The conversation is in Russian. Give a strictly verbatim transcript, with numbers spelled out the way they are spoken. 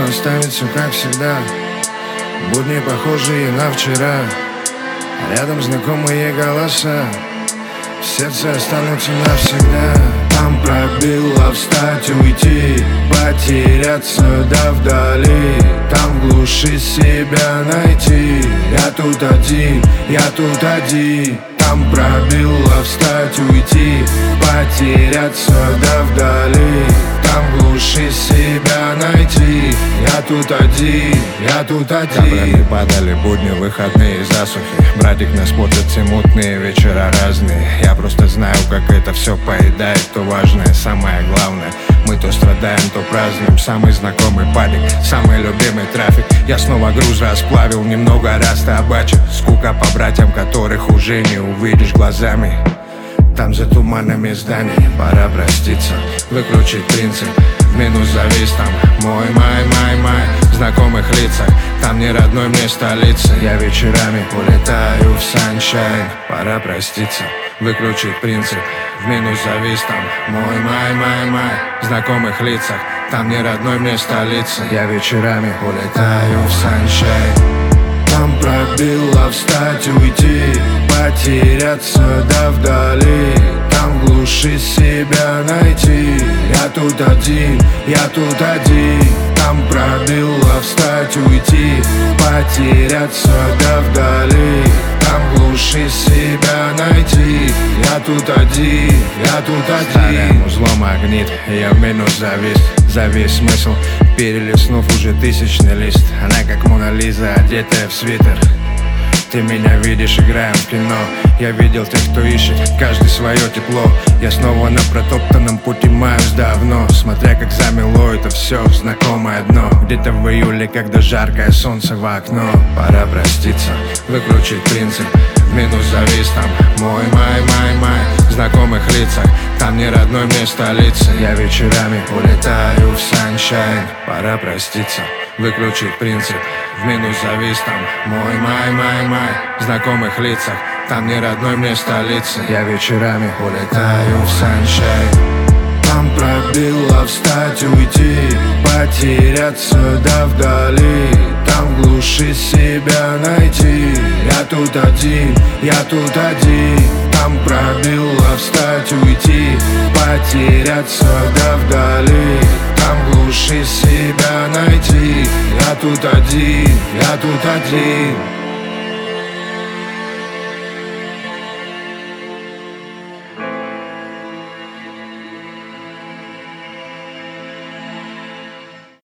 останется, как всегда. Будни, похожие на вчера, рядом знакомые голоса, в сердце останутся навсегда. Там пробило встать, уйти, потеряться да вдали. Там в глуши себя найти. Я тут один, я тут один. Там пробило встать, уйти, потеряться да вдали. Там в глуши себя найти. Я тут один, я тут один. Каплями падали будни, выходные засухи. Братик, нас портят все мутные вечера разные. Я просто знаю, как это все поедает то важное, самое главное. Мы то страдаем, то празднуем. Самый знакомый падик, самый любимый трафик. Я снова груз расплавил, немного растабачил. Скука по братьям, которых уже не увидишь глазами. Там за туманами зданий, пора проститься, выключить принцип. В минус завис там мой май, май, май. В знакомых лицах, там не родной мне столицы. Я вечерами улетаю в саншайн. Пора проститься, выключить принцип. В минус завис там мой май, май, май. В знакомых лицах, там не родной мне столицы. Я вечерами улетаю в саншайн. Там пробило встать, уйти, потеряться да вдали. Там в глуши себя найти. Я тут один, я тут один. Там пробило встать, уйти, потеряться да вдали. Там в глуши себя найти. Я тут один, я тут один. Старым узлом магнит, я в минус завис. Завис смысл, перелистнув уже тысячный лист. Она как Мона Лиза, одетая в свитер. Ты меня видишь, играем в кино. Я видел тех, кто ищет, каждый свое тепло. Я снова на протоптанном пути маюсь давно. Смотря как замело это все в знакомое дно. Где-то в июле, когда жаркое солнце в окно. Пора проститься, выключить принцип. В минус завис там мой май, май, май. В знакомых лицах, там не родной мне столицы. Я вечерами улетаю в саншайн. Пора проститься, выключить принцип. В минус завис там мой май, май, май. В знакомых лицах, там не родной мне столицы. Я вечерами улетаю в саншайн. Там пробило встать, уйти, потеряться да вдали. Там в глуши себя найти. Я тут один, я тут один. Там пробило встать, уйти, потеряться да вдали. Там в глуши себя найти. Я тут один, я тут один.